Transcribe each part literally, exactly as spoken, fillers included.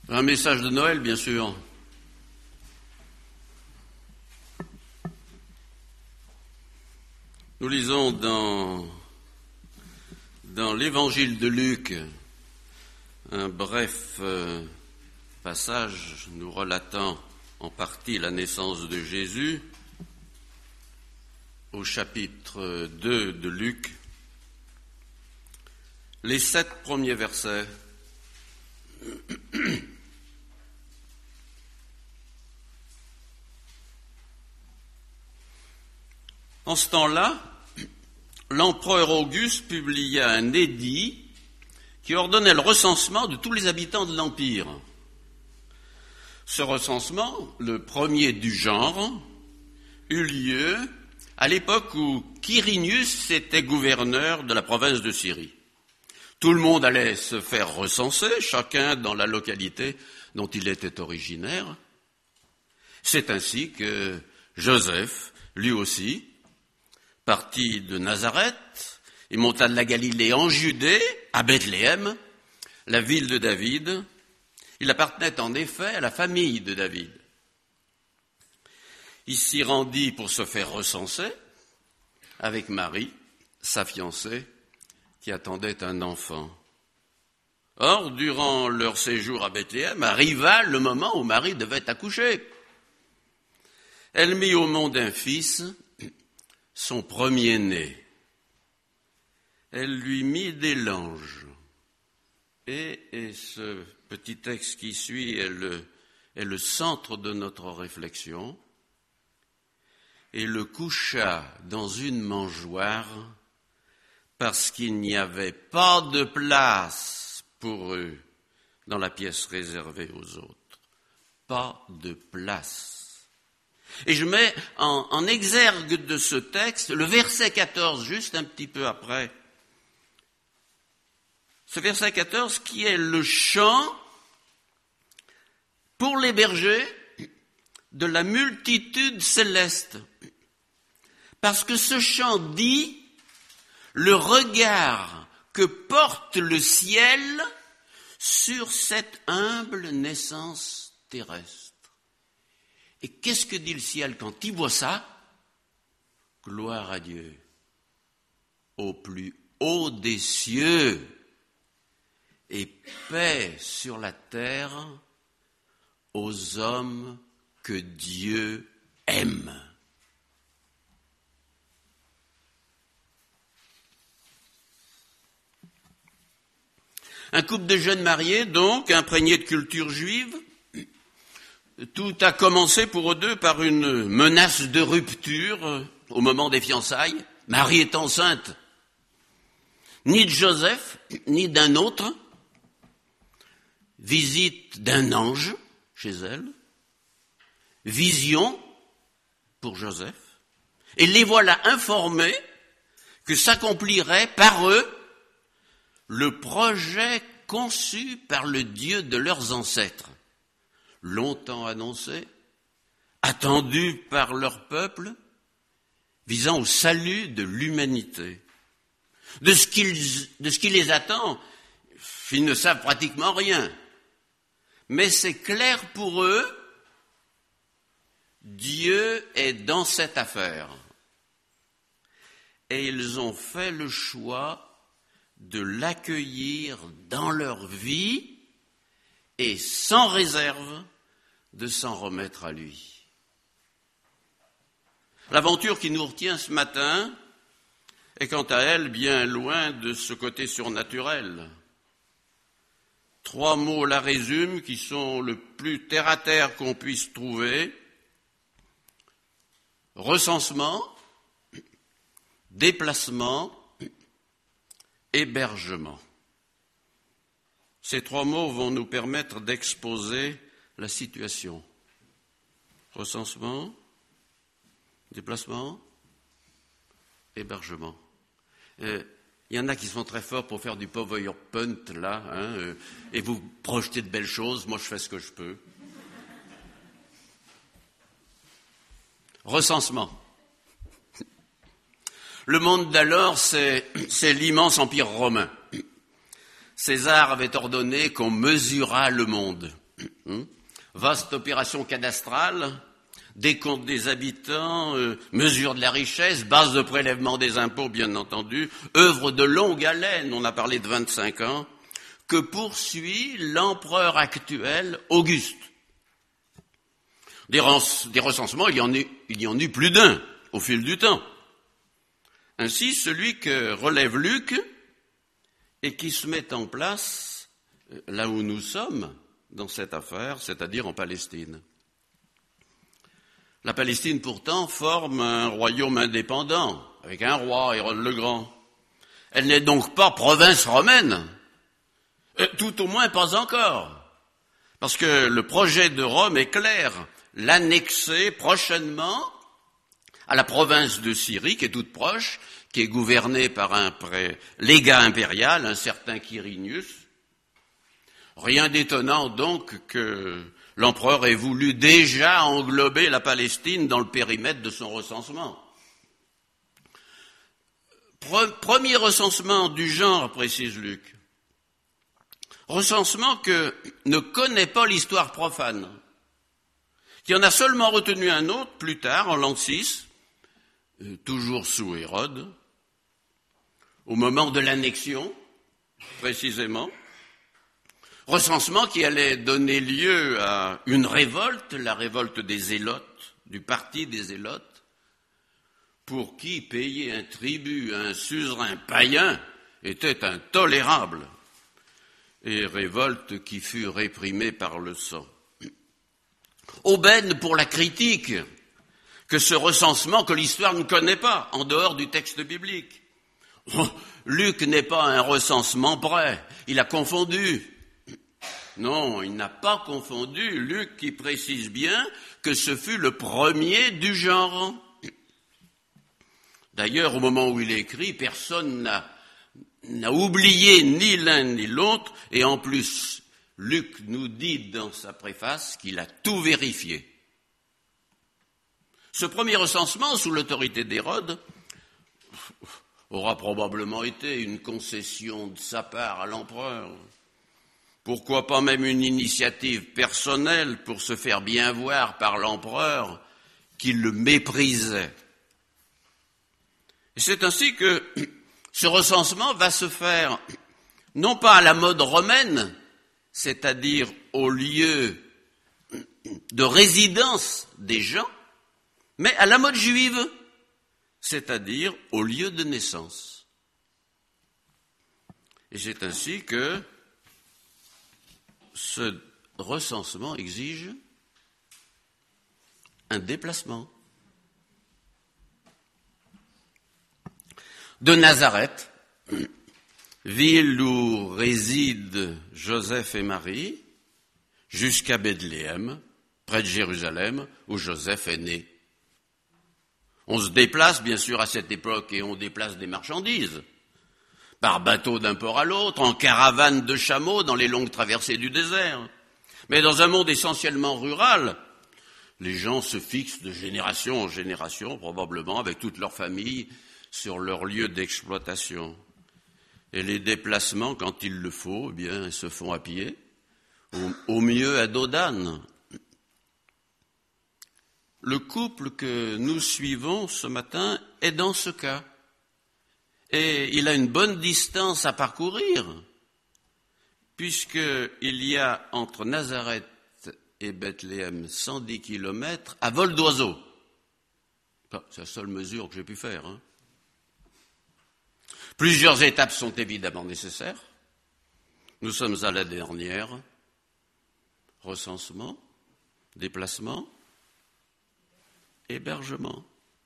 Un message de Noël, bien sûr. Nous lisons dans, dans l'évangile de Luc un bref euh, passage nous relatant en partie la naissance de Jésus au chapitre deux de Luc, les sept premiers versets. En ce temps-là, l'empereur Auguste publia un édit qui ordonnait le recensement de tous les habitants de l'Empire. Ce recensement, le premier du genre, eut lieu à l'époque où Quirinius était gouverneur de la province de Syrie. Tout le monde allait se faire recenser, chacun dans la localité dont il était originaire. C'est ainsi que Joseph, lui aussi, parti de Nazareth, il monta de la Galilée en Judée, à Bethléem, la ville de David. Il appartenait en effet à la famille de David. Il s'y rendit pour se faire recenser avec Marie, sa fiancée, qui attendait un enfant. Or, durant leur séjour à Bethléem, arriva le moment où Marie devait accoucher. Elle mit au monde un fils, son premier-né. Elle lui mit des langes. Et, et ce petit texte qui suit est le, est le centre de notre réflexion. Et le coucha dans une mangeoire parce qu'il n'y avait pas de place pour eux dans la pièce réservée aux autres. Pas de place. Et je mets en, en exergue de ce texte le verset quatorze, juste un petit peu après. Ce verset quatorze qui est le chant pour les bergers de la multitude céleste. Parce que ce chant dit le regard que porte le ciel sur cette humble naissance terrestre. Et qu'est-ce que dit le ciel quand il voit ça? Gloire à Dieu, au plus haut des cieux, et paix sur la terre aux hommes que Dieu aime. Un couple de jeunes mariés, donc, imprégnés de culture juive. Tout a commencé pour eux deux par une menace de rupture au moment des fiançailles. Marie est enceinte. Ni de Joseph, ni d'un autre. Visite d'un ange chez elle. Vision pour Joseph. Et les voilà informés que s'accomplirait par eux le projet conçu par le Dieu de leurs ancêtres. Longtemps annoncé, attendu par leur peuple, visant au salut de l'humanité. De ce, qu'ils, de ce qui les attend, ils ne savent pratiquement rien. Mais c'est clair pour eux, Dieu est dans cette affaire. Et ils ont fait le choix de l'accueillir dans leur vie et sans réserve de s'en remettre à lui. L'aventure qui nous retient ce matin est quant à elle bien loin de ce côté surnaturel. Trois mots la résument qui sont le plus terre-à-terre qu'on puisse trouver. Recensement, déplacement, hébergement. Ces trois mots vont nous permettre d'exposer la situation. Recensement, déplacement, hébergement. Euh, il y en a qui sont très forts pour faire du PowerPoint, là, hein, euh, et vous projetez de belles choses. Moi, je fais ce que je peux. Recensement. Le monde d'alors, c'est, c'est l'immense empire romain. César avait ordonné qu'on mesurât le monde. Hum Vaste opération cadastrale, décompte des habitants, euh, mesure de la richesse, base de prélèvement des impôts, bien entendu, œuvre de longue haleine, on a parlé de vingt-cinq ans, que poursuit l'empereur actuel, Auguste. Des, des recensements, il y en eut, il y en eut plus d'un au fil du temps. Ainsi, celui que relève Luc et qui se met en place là où nous sommes dans cette affaire, c'est-à-dire en Palestine. La Palestine, pourtant, forme un royaume indépendant, avec un roi, Hérode le Grand. Elle n'est donc pas province romaine, tout au moins pas encore, parce que le projet de Rome est clair, l'annexer prochainement à la province de Syrie, qui est toute proche, qui est gouvernée par un pré- légat impérial, un certain Quirinius. Rien d'étonnant donc que l'empereur ait voulu déjà englober la Palestine dans le périmètre de son recensement. Pre- premier recensement du genre, précise Luc. Recensement que ne connaît pas l'histoire profane, qui en a seulement retenu un autre plus tard, en l'an six, euh, toujours sous Hérode, au moment de l'annexion, précisément. Recensement qui allait donner lieu à une révolte, la révolte des Zélotes, du parti des Zélotes, pour qui payer un tribut à un suzerain païen était intolérable, et révolte qui fut réprimée par le sang. Aubaine pour la critique que ce recensement que l'histoire ne connaît pas, en dehors du texte biblique. Oh, Luc n'est pas un recensement près, il a confondu. Non, il n'a pas confondu, Luc qui précise bien que ce fut le premier du genre. D'ailleurs, au moment où il écrit, personne n'a, n'a oublié ni l'un ni l'autre, et en plus, Luc nous dit dans sa préface qu'il a tout vérifié. Ce premier recensement, sous l'autorité d'Hérode, aura probablement été une concession de sa part à l'empereur. Pourquoi pas même une initiative personnelle pour se faire bien voir par l'empereur qui le méprisait. Et c'est ainsi que ce recensement va se faire non pas à la mode romaine, c'est-à-dire au lieu de résidence des gens, mais à la mode juive, c'est-à-dire au lieu de naissance. Et c'est ainsi que ce recensement exige un déplacement. De Nazareth, ville où résident Joseph et Marie, jusqu'à Bethléem, près de Jérusalem, où Joseph est né. On se déplace, bien sûr, à cette époque, et on déplace des marchandises, par bateau d'un port à l'autre, en caravane de chameaux dans les longues traversées du désert. Mais dans un monde essentiellement rural, les gens se fixent de génération en génération, probablement avec toute leur famille, sur leur lieu d'exploitation. Et les déplacements, quand il le faut, eh bien, se font à pied, au, au mieux à dos d'âne. Le couple que nous suivons ce matin est dans ce cas. Et il a une bonne distance à parcourir, puisqu'il y a entre Nazareth et Bethléem cent dix kilomètres à vol d'oiseau. C'est la seule mesure que j'ai pu faire. Hein. Plusieurs étapes sont évidemment nécessaires. Nous sommes à la dernière. Recensement, déplacement, hébergement.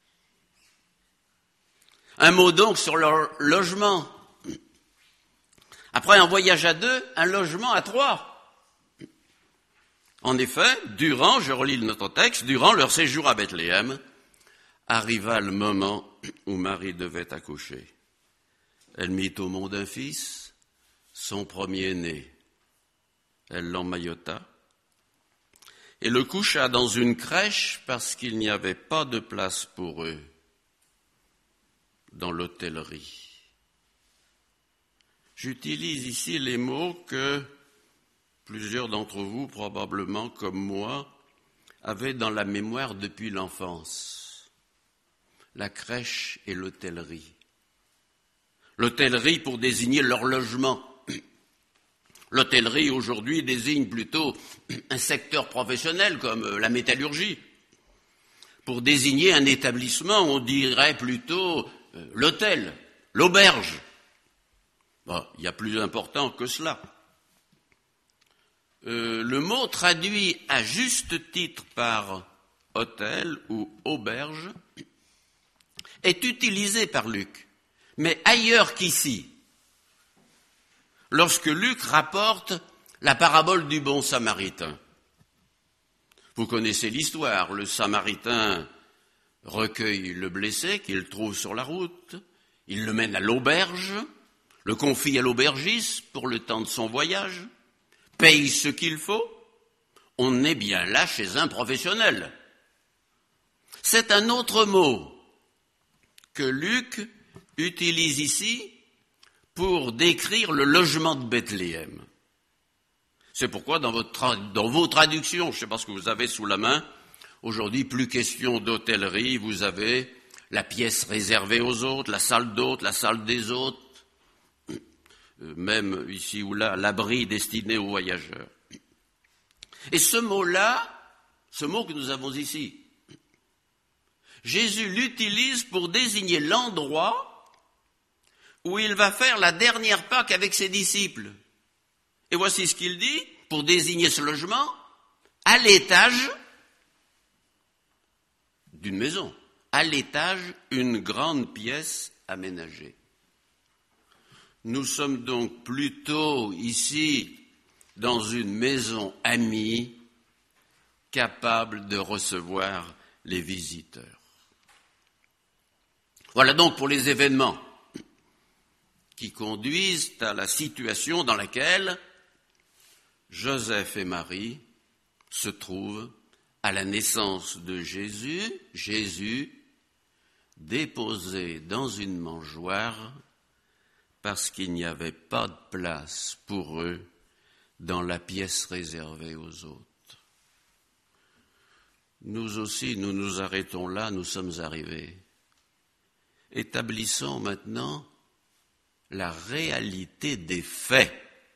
Un mot donc sur leur logement. Après un voyage à deux, un logement à trois. En effet, durant, je relis notre texte, durant leur séjour à Bethléem, arriva le moment où Marie devait accoucher. Elle mit au monde un fils, son premier-né. Elle l'emmaillota et le coucha dans une crèche parce qu'il n'y avait pas de place pour eux dans l'hôtellerie. J'utilise ici les mots que Plusieurs d'entre vous, probablement comme moi, avaient dans la mémoire depuis l'enfance la crèche et l'hôtellerie. L'hôtellerie pour désigner leur logement. L'hôtellerie aujourd'hui désigne plutôt un secteur professionnel comme la métallurgie. Pour désigner un établissement, on dirait plutôt euh, l'hôtel, l'auberge. Bon, il y a plus important que cela. Euh, le mot traduit à juste titre par hôtel ou auberge est utilisé par Luc, mais ailleurs qu'ici. Lorsque Luc rapporte la parabole du bon Samaritain. Vous connaissez l'histoire, le Samaritain recueille le blessé qu'il trouve sur la route, il le mène à l'auberge, le confie à l'aubergiste pour le temps de son voyage, paye ce qu'il faut, on est bien là chez un professionnel. C'est un autre mot que Luc utilise ici pour décrire le logement de Bethléem. C'est pourquoi dans, votre tra- dans vos traductions, je ne sais pas ce que vous avez sous la main, aujourd'hui plus question d'hôtellerie, vous avez la pièce réservée aux autres, la salle d'hôtes, la salle des hôtes, même ici ou là, l'abri destiné aux voyageurs. Et ce mot-là, ce mot que nous avons ici, Jésus l'utilise pour désigner l'endroit où il va faire la dernière Pâque avec ses disciples. Et voici ce qu'il dit, pour désigner ce logement, à l'étage d'une maison, à l'étage, une grande pièce aménagée. Nous sommes donc plutôt ici dans une maison amie, capable de recevoir les visiteurs. Voilà donc pour les événements qui conduisent à la situation dans laquelle Joseph et Marie se trouvent à la naissance de Jésus, Jésus déposé dans une mangeoire parce qu'il n'y avait pas de place pour eux dans la pièce réservée aux autres. Nous aussi, nous nous arrêtons là, nous sommes arrivés. Établissons maintenant la réalité des faits.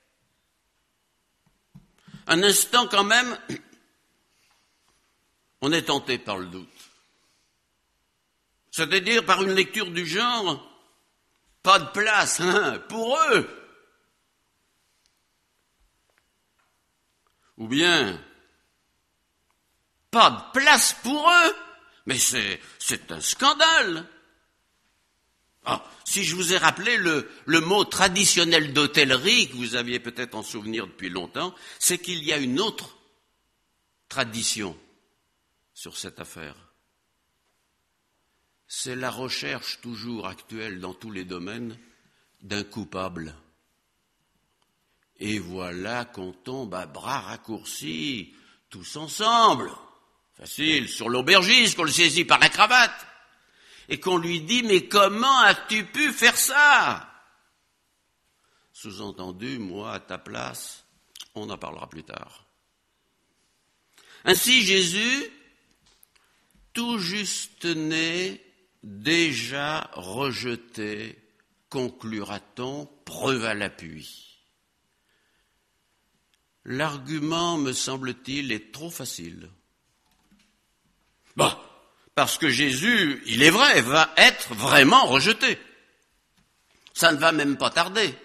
Un instant quand même, on est tenté par le doute. C'est-à-dire par une lecture du genre, pas de place hein, pour eux. Ou bien, pas de place pour eux. Mais c'est, c'est un scandale. Ah, si je vous ai rappelé le, le mot traditionnel d'hôtellerie, que vous aviez peut-être en souvenir depuis longtemps, c'est qu'il y a une autre tradition sur cette affaire. C'est la recherche toujours actuelle dans tous les domaines d'un coupable. Et voilà qu'on tombe à bras raccourcis, tous ensemble. Facile, sur l'aubergiste, qu'on le saisit par la cravate. Et qu'on lui dit, mais comment as-tu pu faire ça? Sous-entendu, moi, à ta place, on en parlera plus tard. Ainsi, Jésus, tout juste né, déjà rejeté, conclura-t-on, preuve à l'appui. L'argument, me semble-t-il, est trop facile. Bon, parce que Jésus, il est vrai, va être vraiment rejeté. Ça ne va même pas tarder.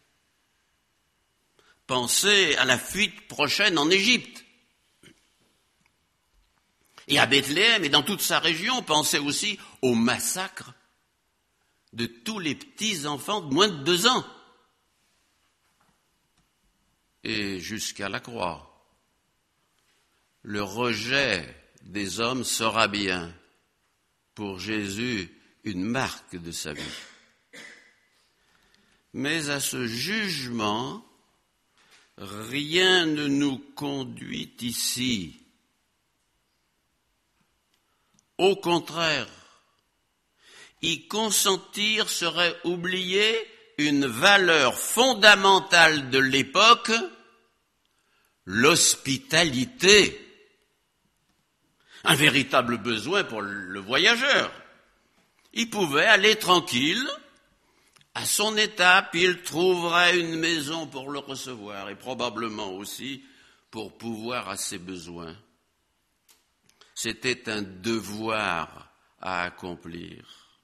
Pensez à la fuite prochaine en Égypte. Et à Bethléem et dans toute sa région, pensez aussi au massacre de tous les petits-enfants de moins de deux ans. Et jusqu'à la croix. Le rejet des hommes sera bien, pour Jésus, une marque de sa vie. Mais à ce jugement, rien ne nous conduit ici. Au contraire, y consentir serait oublier une valeur fondamentale de l'époque, l'hospitalité. Un véritable besoin pour le voyageur. Il pouvait aller tranquille, à son étape, il trouverait une maison pour le recevoir et probablement aussi pour pouvoir à ses besoins. C'était un devoir à accomplir,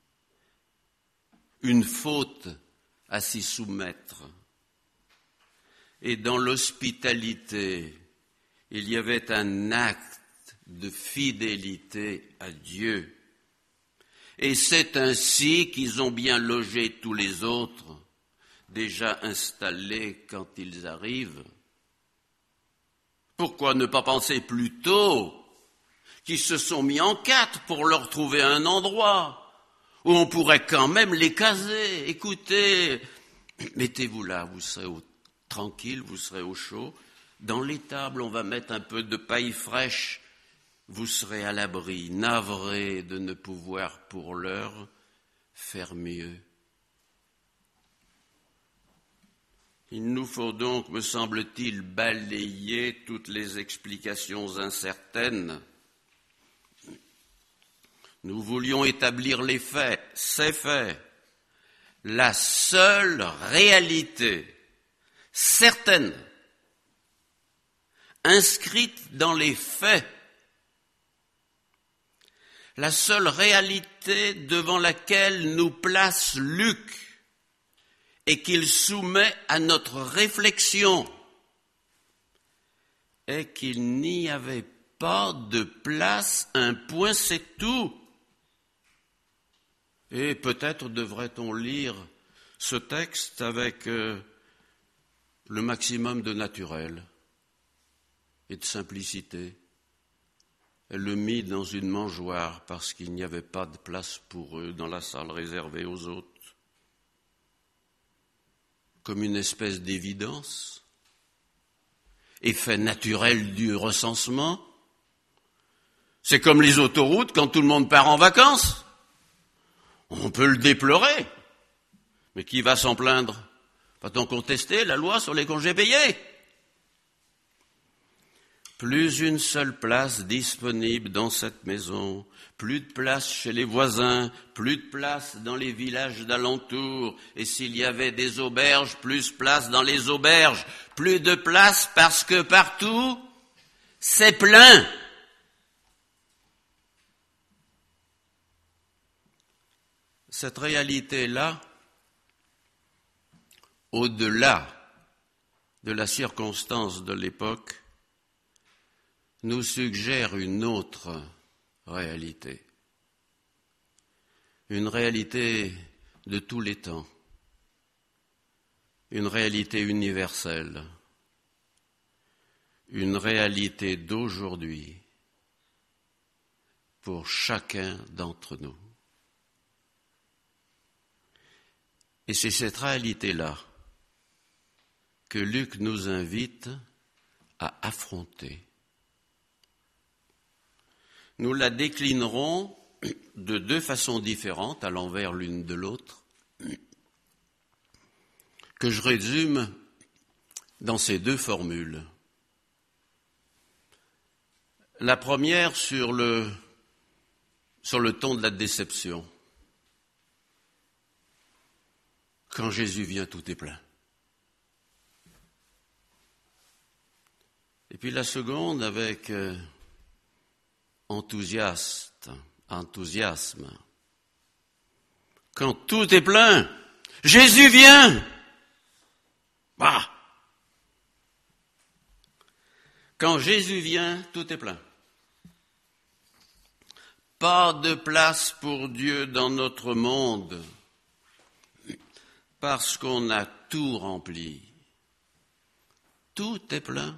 une faute à s'y soumettre. Et dans l'hospitalité, il y avait un acte de fidélité à Dieu. Et c'est ainsi qu'ils ont bien logé tous les autres, déjà installés quand ils arrivent. Pourquoi ne pas penser plus tôt qu'ils se sont mis en quatre pour leur trouver un endroit où on pourrait quand même les caser? Écoutez, mettez-vous là, vous serez au, tranquille, vous serez au chaud. Dans l'étable, on va mettre un peu de paille fraîche. Vous serez à l'abri, navrés de ne pouvoir pour l'heure faire mieux. Il nous faut donc, me semble-t-il, balayer toutes les explications incertaines. Nous voulions établir les faits, c'est fait. La seule réalité certaine, inscrite dans les faits, la seule réalité devant laquelle nous place Luc et qu'il soumet à notre réflexion est qu'il n'y avait pas de place, un point c'est tout. Et peut-être devrait-on lire ce texte avec euh, le maximum de naturel et de simplicité. Elle le mit dans une mangeoire parce qu'il n'y avait pas de place pour eux dans la salle réservée aux autres. Comme une espèce d'évidence, effet naturel du recensement. C'est comme les autoroutes quand tout le monde part en vacances. On peut le déplorer, mais qui va s'en plaindre? Va-t-on contester la loi sur les congés payés? Plus une seule place disponible dans cette maison, plus de place chez les voisins, plus de place dans les villages d'alentour, et s'il y avait des auberges, plus de place dans les auberges, plus de place parce que partout, c'est plein. Cette réalité-là, au-delà de la circonstance de l'époque, nous suggère une autre réalité, une réalité de tous les temps, une réalité universelle, une réalité d'aujourd'hui pour chacun d'entre nous. Et c'est cette réalité-là que Luc nous invite à affronter. Nous la déclinerons de deux façons différentes, à l'envers l'une de l'autre, que je résume dans ces deux formules. La première sur le, sur le ton de la déception. Quand Jésus vient, tout est plein. Et puis la seconde avec euh, enthousiaste, enthousiasme. Quand tout est plein, Jésus vient. Bah. Quand Jésus vient, tout est plein. Pas de place pour Dieu dans notre monde, parce qu'on a tout rempli. Tout est plein.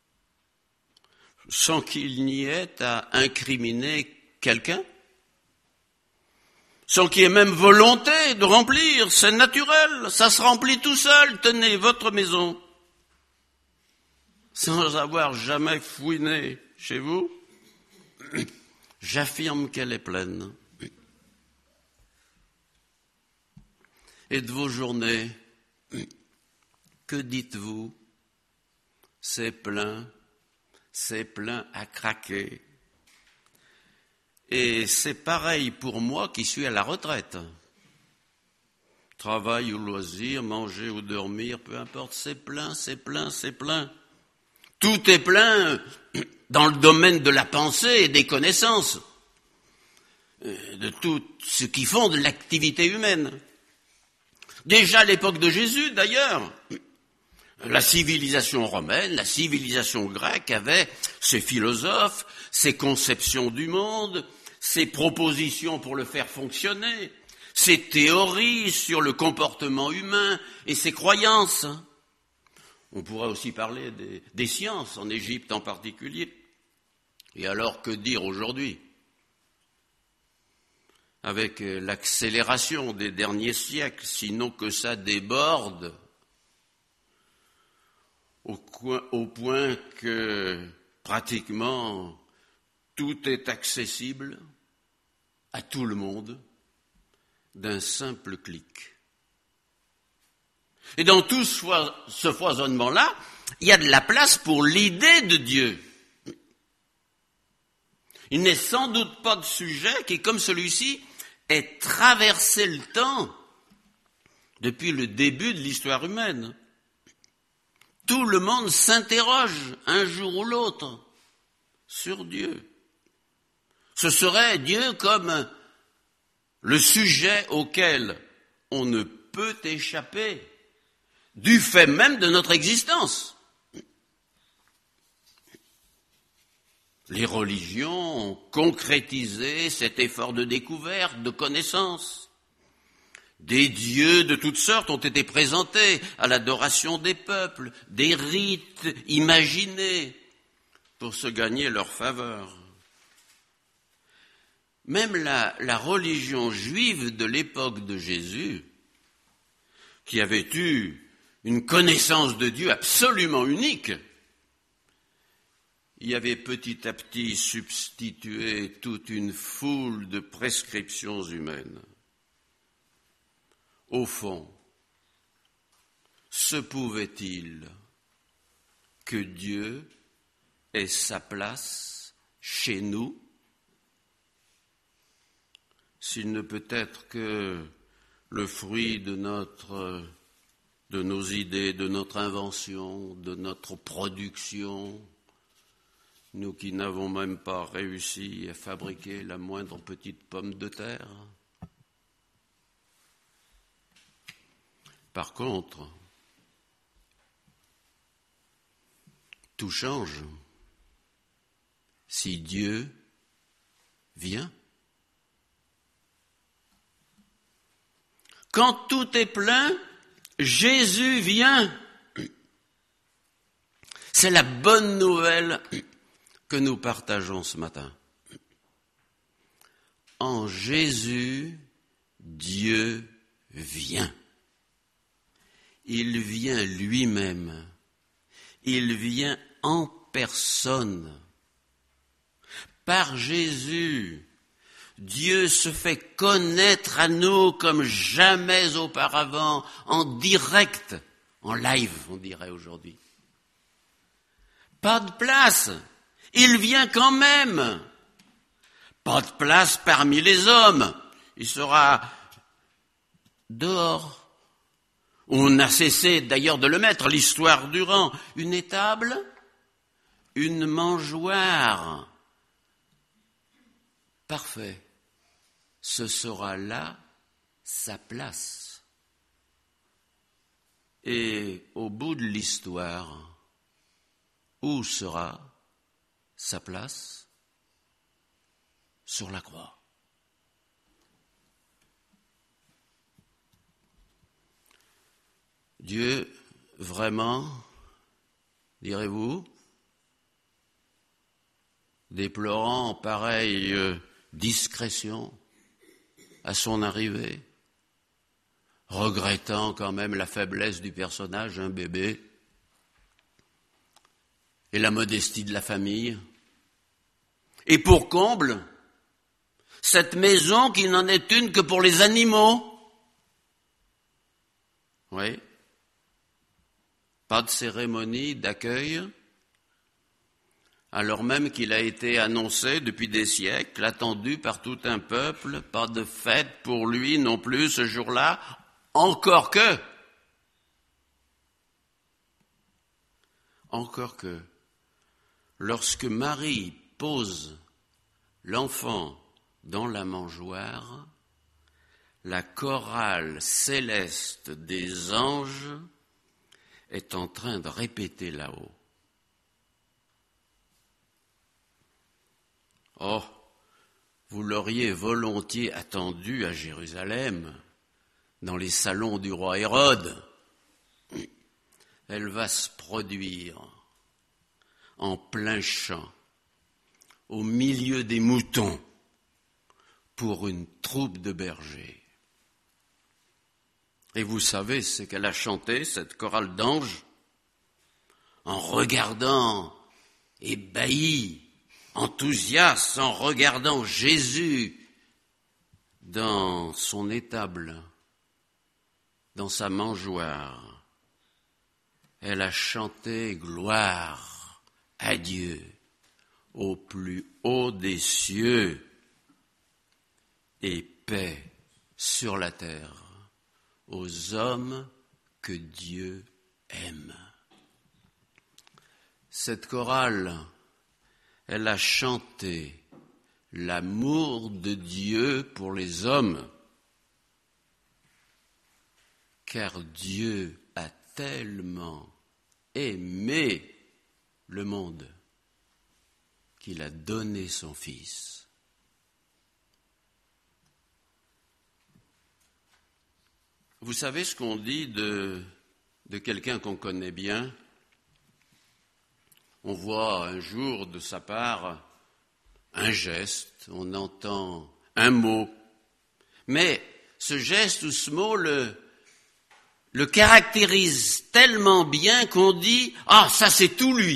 Sans qu'il n'y ait à incriminer quelqu'un, sans qu'il y ait même volonté de remplir, c'est naturel, ça se remplit tout seul, tenez votre maison, sans avoir jamais fouiné chez vous, j'affirme qu'elle est pleine. Et de vos journées, que dites-vous? c'est plein, c'est plein à craquer. Et c'est pareil pour moi qui suis à la retraite. Travail ou loisir, manger ou dormir, peu importe, c'est plein, c'est plein, c'est plein. Tout est plein dans le domaine de la pensée et des connaissances, de tout ce qui fonde l'activité humaine. Déjà à l'époque de Jésus, d'ailleurs, la civilisation romaine, la civilisation grecque avait ses philosophes, ses conceptions du monde, ses propositions pour le faire fonctionner, ses théories sur le comportement humain et ses croyances. On pourrait aussi parler des, des sciences, en Égypte en particulier. Et alors, que dire aujourd'hui ? Avec l'accélération des derniers siècles, sinon que ça déborde, au, coin, au point que pratiquement tout est accessible à tout le monde d'un simple clic. Et dans tout ce foisonnement-là, il y a de la place pour l'idée de Dieu. Il n'est sans doute pas de sujet qui, comme celui-ci, ait traversé le temps depuis le début de l'histoire humaine. Tout le monde s'interroge un jour ou l'autre sur Dieu. Ce serait Dieu comme le sujet auquel on ne peut échapper du fait même de notre existence. Les religions ont concrétisé cet effort de découverte, de connaissance. Des dieux de toutes sortes ont été présentés à l'adoration des peuples, des rites imaginés pour se gagner leur faveur. Même la, la religion juive de l'époque de Jésus, qui avait eu une connaissance de Dieu absolument unique, y avait petit à petit substitué toute une foule de prescriptions humaines. Au fond, se pouvait-il que Dieu ait sa place chez nous, s'il ne peut être que le fruit de notre, de nos idées, de notre invention, de notre production, nous qui n'avons même pas réussi à fabriquer la moindre petite pomme de terre. Par contre, tout change si Dieu vient. Quand tout est plein, Jésus vient. C'est la bonne nouvelle que nous partageons ce matin. En Jésus, Dieu vient. Il vient lui-même. Il vient en personne. Par Jésus, Dieu se fait connaître à nous comme jamais auparavant, en direct, en live, on dirait aujourd'hui. Pas de place. Il vient quand même. Pas de place parmi les hommes. Il sera dehors. On a cessé d'ailleurs de le mettre, l'histoire durant. Une étable, une mangeoire. Parfait. Ce sera là sa place. Et au bout de l'histoire, où sera sa place? Sur la croix. Dieu, vraiment, direz-vous, déplorant pareille euh, discrétion à son arrivée, regrettant quand même la faiblesse du personnage, un bébé, et la modestie de la famille. Et pour comble, cette maison qui n'en est une que pour les animaux. Oui. pas de cérémonie d'accueil, alors même qu'il a été annoncé depuis des siècles, attendu par tout un peuple, pas de fête pour lui non plus ce jour-là, encore que, encore que, lorsque Marie pose l'enfant dans la mangeoire, la chorale céleste des anges est en train de répéter là-haut. Oh, vous l'auriez volontiers attendu à Jérusalem, dans les salons du roi Hérode. Elle va se produire en plein champ, au milieu des moutons, pour une troupe de bergers. Et vous savez ce qu'elle a chanté, cette chorale d'anges, en regardant, ébahi, enthousiaste, en regardant Jésus dans son étable, dans sa mangeoire. Elle a chanté gloire à Dieu au plus haut des cieux et paix sur la terre aux hommes que Dieu aime. Cette chorale, elle a chanté l'amour de Dieu pour les hommes, car Dieu a tellement aimé le monde qu'il a donné son Fils. Vous savez ce qu'on dit de, de quelqu'un qu'on connaît bien? On voit un jour de sa part un geste, on entend un mot, mais ce geste ou ce mot le, le caractérise tellement bien qu'on dit « Ah, ça c'est tout lui !»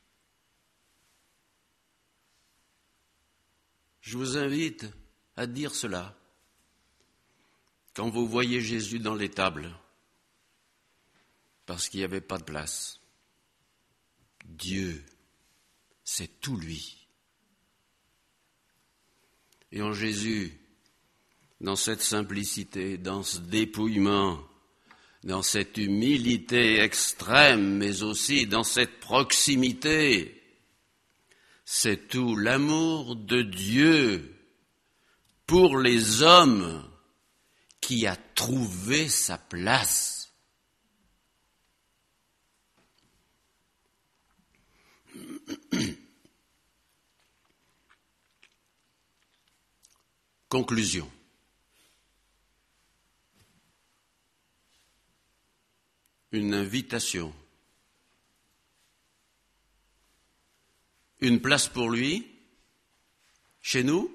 Je vous invite à dire cela quand vous voyez Jésus dans l'étable, parce qu'il n'y avait pas de place. Dieu, c'est tout lui. Et en Jésus, dans cette simplicité, dans ce dépouillement, dans cette humilité extrême, mais aussi dans cette proximité, c'est tout l'amour de Dieu pour les hommes qui a trouvé sa place. Conclusion. Une invitation. Une place pour lui, chez nous.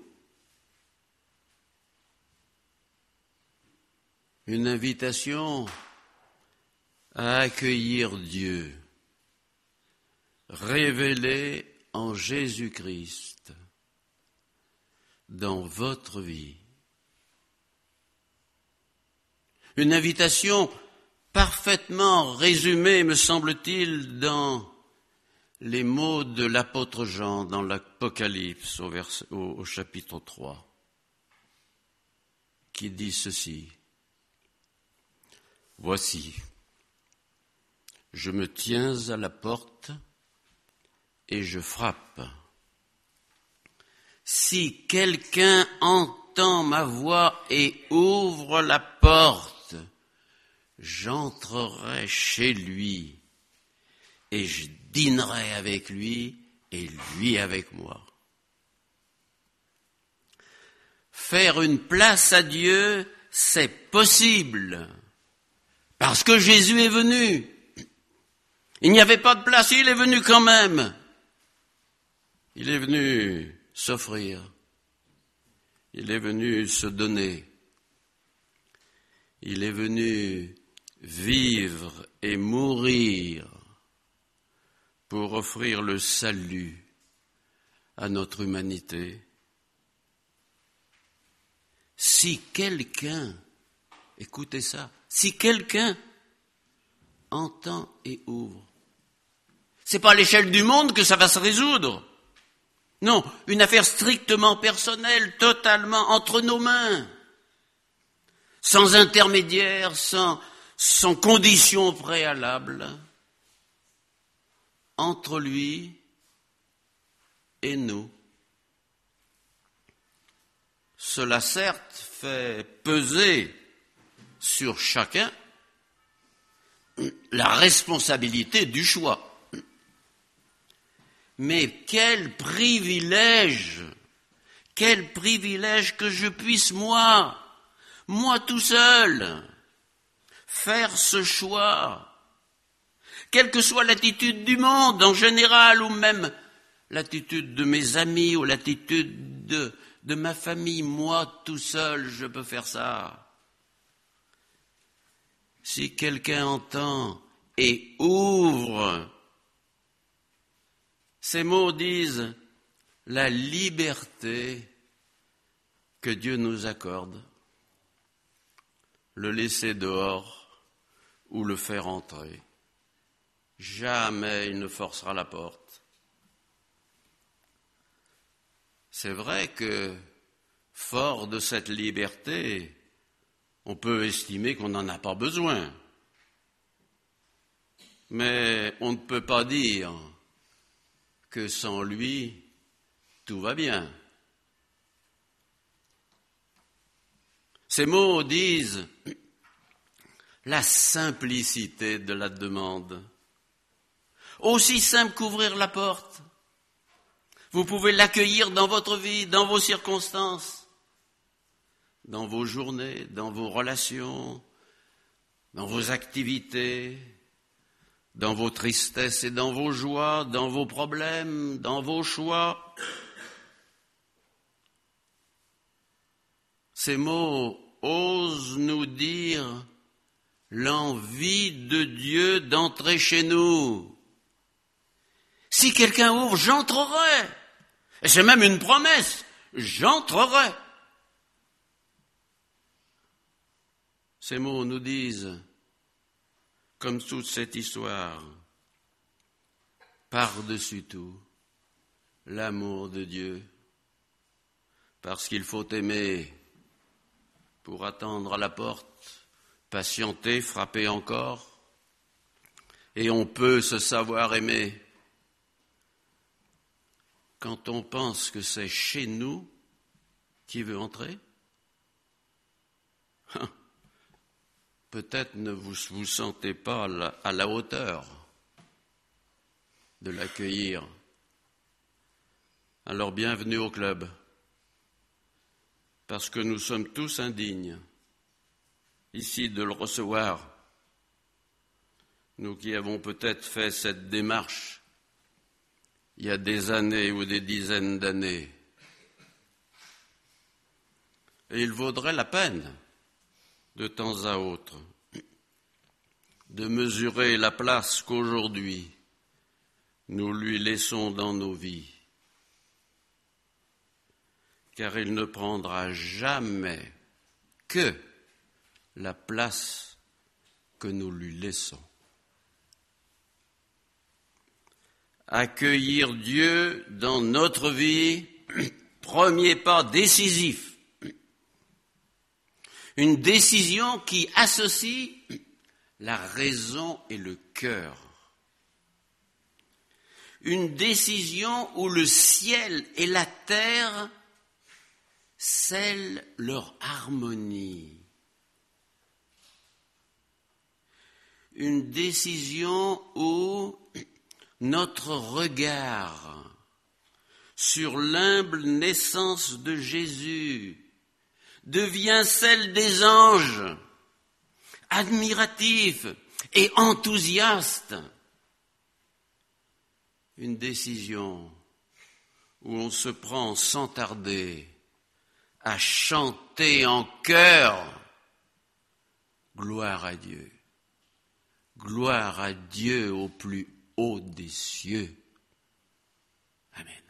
Une invitation à accueillir Dieu, révélé en Jésus-Christ, dans votre vie. Une invitation parfaitement résumée, me semble-t-il, dans les mots de l'apôtre Jean dans l'Apocalypse au, vers, au, au chapitre trois, qui dit ceci. Voici, je me tiens à la porte et je frappe. Si quelqu'un entend ma voix et ouvre la porte, j'entrerai chez lui et je dînerai avec lui et lui avec moi. Faire une place à Dieu, c'est possible. Parce que Jésus est venu. Il n'y avait pas de place, il est venu quand même. Il est venu s'offrir. Il est venu se donner. Il est venu vivre et mourir pour offrir le salut à notre humanité. Si quelqu'un, écoutez ça, si quelqu'un entends et ouvre. C'est pas à l'échelle du monde que ça va se résoudre. Non, une affaire strictement personnelle, totalement entre nos mains, sans intermédiaire, sans, sans condition préalable, entre lui et nous. Cela certes fait peser sur chacun la responsabilité du choix. Mais quel privilège, quel privilège que je puisse, moi, moi tout seul, faire ce choix, quelle que soit l'attitude du monde en général, ou même l'attitude de mes amis, ou l'attitude de, de ma famille, moi tout seul, je peux faire ça. Si quelqu'un entend et ouvre, ces mots disent la liberté que Dieu nous accorde, le laisser dehors ou le faire entrer. Jamais il ne forcera la porte. C'est vrai que, fort de cette liberté, on peut estimer qu'on n'en a pas besoin. Mais on ne peut pas dire que sans lui, tout va bien. Ces mots disent la simplicité de la demande. Aussi simple qu'ouvrir la porte. Vous pouvez l'accueillir dans votre vie, dans vos circonstances, dans vos journées, dans vos relations, dans vos activités, dans vos tristesses et dans vos joies, dans vos problèmes, dans vos choix. Ces mots osent nous dire l'envie de Dieu d'entrer chez nous. Si quelqu'un ouvre, j'entrerai. Et c'est même une promesse, j'entrerai. Ces mots nous disent, comme toute cette histoire, par-dessus tout, l'amour de Dieu, parce qu'il faut aimer pour attendre à la porte, patienter, frapper encore, et on peut se savoir aimer quand on pense que c'est chez nous qui veut entrer. Peut-être ne vous vous sentez pas à la, à la hauteur de l'accueillir. Alors bienvenue au club, parce que nous sommes tous indignes ici de le recevoir. Nous qui avons peut-être fait cette démarche il y a des années ou des dizaines d'années. Et il vaudrait la peine de temps à autre, de mesurer la place qu'aujourd'hui nous lui laissons dans nos vies, car il ne prendra jamais que la place que nous lui laissons. Accueillir Dieu dans notre vie, premier pas décisif. Une décision qui associe la raison et le cœur. Une décision où le ciel et la terre scellent leur harmonie. Une décision où notre regard sur l'humble naissance de Jésus devient celle des anges, admiratifs et enthousiastes. Une décision où on se prend sans tarder à chanter en chœur « Gloire à Dieu, gloire à Dieu au plus haut des cieux ». Amen.